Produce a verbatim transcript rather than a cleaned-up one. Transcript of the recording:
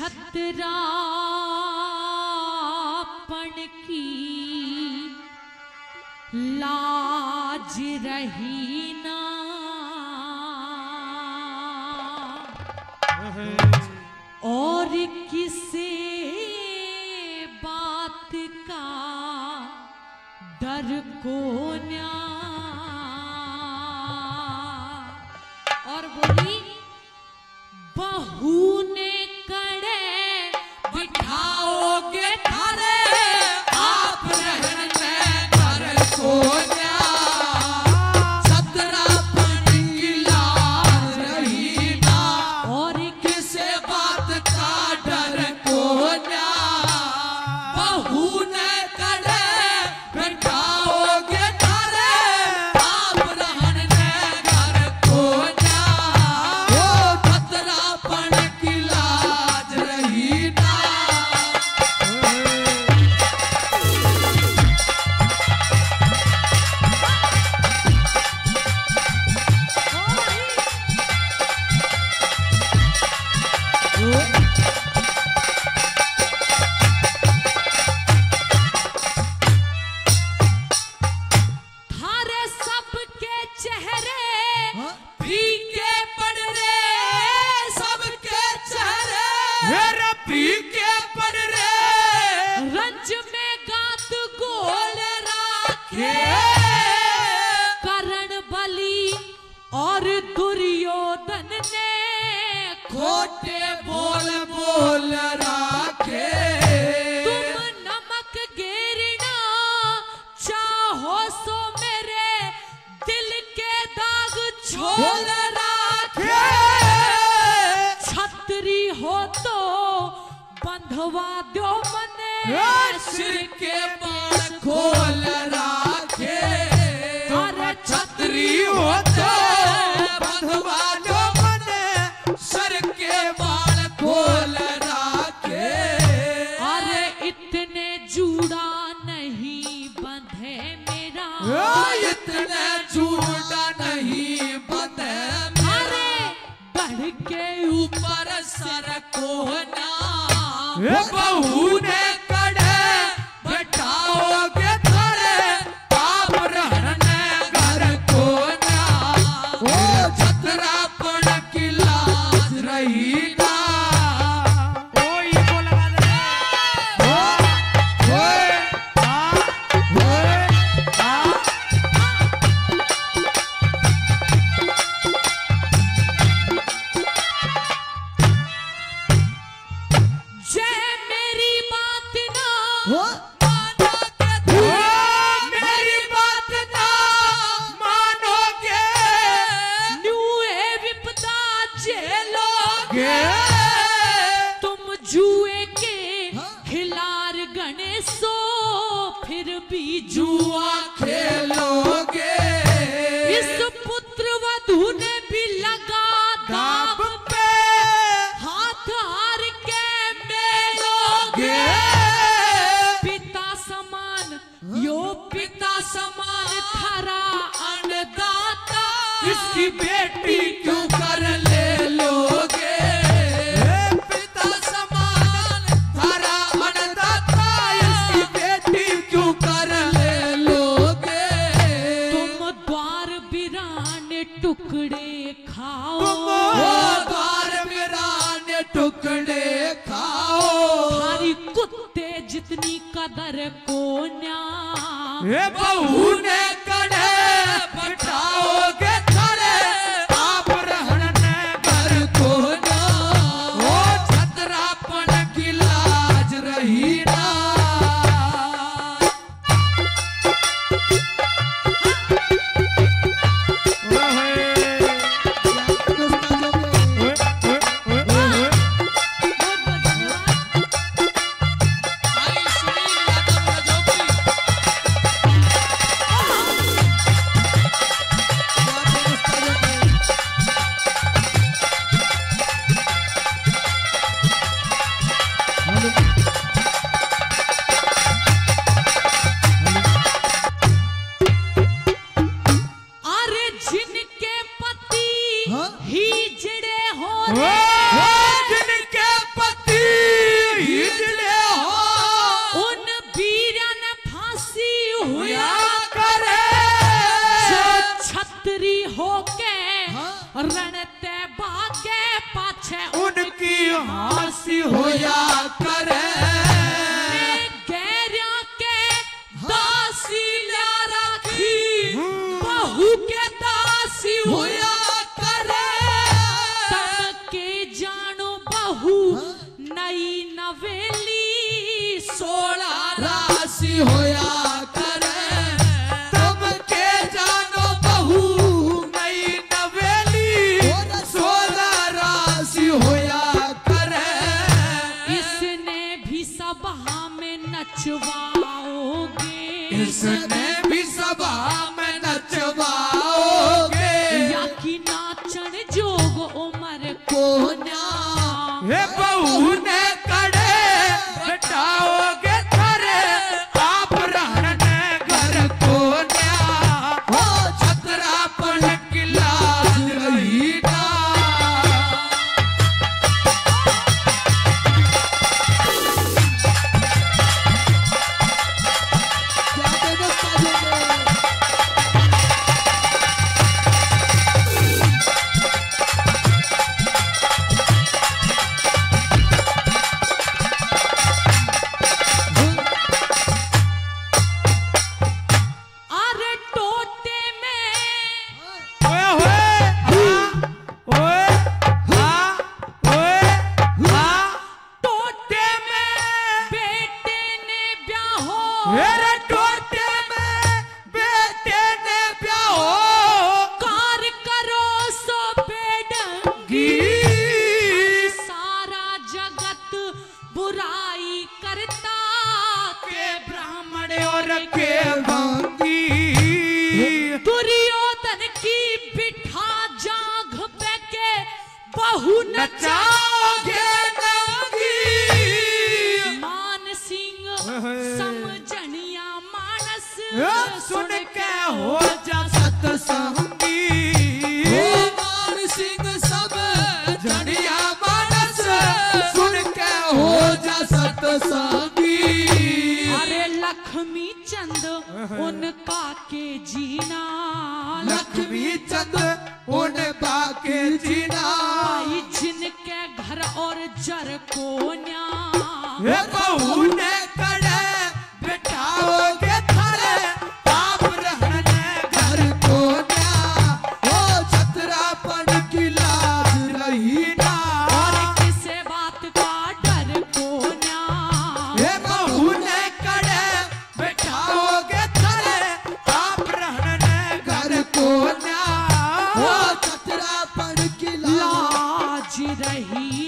छतरापन की लाज रही ना, और किसे बात का डर को न्या। और बोली बहू ने कड़े बिठाओगे थारे, आप रहने घर को न्या। छतरापन की लाज रही ना, और किसे बात का डर को न्या। बहू ने कड़े बिठाओगे थारे, आप रहने घर को न्या। छतरापन की लाज रही ना। थारे सबके चेहरे फीके पड़ रे, सबके चेहरे मेरे फीके पड़ रे। रंज में गात गोल राखे करण बली और दुर्योधन ने खोटे बोल बोल राखे। तुम नमक गिरना चाहो सो मेरे दिल के दाग छोड़ बोल राखे। छतरी हो तो बंधवा दो मने सिर के बाल खोल राखे। अरे छतरी हो तो बंधवा दो मने, सर के बाल खोल राखे। अरे इतने जूड़ा नहीं बंधे मेरा, इतने झूठा नहीं बंधे अरे बढ़ के ऊपर सर को ना। बहू ने कड़े बैठाओगे थारे, आप रहने घर को ना। छतरापन की लाज रही ना। ओए ओए आ ओए आ। जय मेरी बात ना मेरी बात ना मानोगे, न्यू ए विपदा झेलोगे। गे तुम जुए के खिलार गणेशो फिर भी जुआ जुआ खेलोगे। इस पुत्र वधू ने भी लगा दाब दाब पे हाथ हार के मेलोगे। गे पिता समान यो पिता समान थारा अन्नदाता, इसकी बेटी क्यों कर ले लोगे। पिता समान थारा अन्नदाता, इसकी बेटी क्यों कर ले लोगे। तुम द्वार बिरान टुकड़े खाओ, तुम द्वार बिराने टुकड़े खाओ। हमारी कुत्ते जितनी कदर को न्या। बहू ने कड़े बैठाओगे थारे, आप रहने घर को ना। ओ छतरापन की लाज रही ना। आई सुनील यादव रजौकी। हासी होया करे गैरिया के दासी ला राखी बहू के दासी होया करे तब के जानो बहू नई नवेली सोलह राशि होया करे तब के जानो बहू नई नवेली सोलह राशि होया करे इसने भी सभा में नचवाओगे इसने भी सभा में नचवाओगे या कि नाचन जोग उमर को हे बहू ने कड़े बैठाओगे थारे आप रहने घर को न्या हो छतरा पर किला रही ना अरे टोटे में ओए होए ओए हाँ ओए हाँ टोटे में बेटे ने ब्याहो मेरे टोटे में बेटे ने ब्याहो कार करो सो बेडंगी गी सारा जगत बुराई करता के ब्राह्मण और के भांगी दुर्योधन की बिठा जांघ पे के बहु नचा नचाओगे नंगी मान सिंह समझनिया मानस सुन के हो जा सतसंगी मान सिंह सब जड़िया मानस सुन के हो जा सतसंगी अरे लक्ष्मी चंद उनका के जीना लक्ष्मी चंद उन बाके जीना भाई जिनके घर और जर को न्या हे बहू ने कड़े बैठाओगे थारे आप रहने घर को न्या हो छतरा पर की लाज रही ना और किसे बात का डर को न्या हे बहू ने कड़े बैठाओगे थारे आप रहने घर को न्या हो छतरा पर की लाज लाज रही